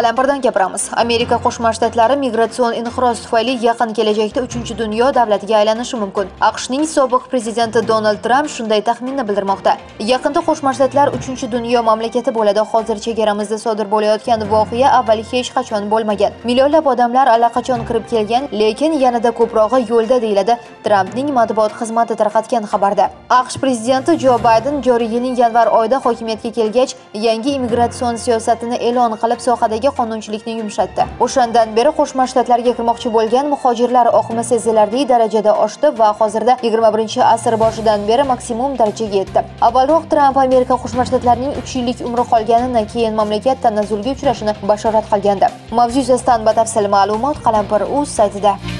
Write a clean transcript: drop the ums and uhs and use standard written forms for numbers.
Qalampirdan gapiramiz. Amerika Qo'shma Shtatlari migratsion inqiroz tufayli yaqin kelajakda 3-dunyo davlatiga aylanishi mumkin. AQShning sobiq prezidenti Donald Trump shunday taxminni bildirmoqda. Yaqinda Qo'shma Shtatlar 3-dunyo mamlakati bo'ladi. Hozir chegaramizda sodir bo'layotgan voqea avval hech qachon bo'lmagan. Millionlab odamlar allaqachon kirib kelgan, lekin yanada ko'prog'i yo'lda, deyiladi Trumpning matbuot xizmati tarqatgan xabarda. AQSh prezidenti Jo Bayden joriy yilning yanvar oyida hokimiyatga kelgach, yangi imigratsion siyosatini e'lon qilib, sohadagi qonunchilikni yumshatdi. O'shandan beri Qo'shma Shtatlarga kirmoqchi bo'lgan muhojirlar oqimi sezilarli darajada oshdi va hozirda 21-asr boshidan beri maksimum darajaga yetdi. Avvalroq Tramp Amerika Qo'shma Shtatlarining 3 yillik umri qolganidan keyin mamlakat tanazzulga uchrashini bashorat qilgandi. Mavzu yuzasidan batafsil ma'lumot Qalampir.uz saytida.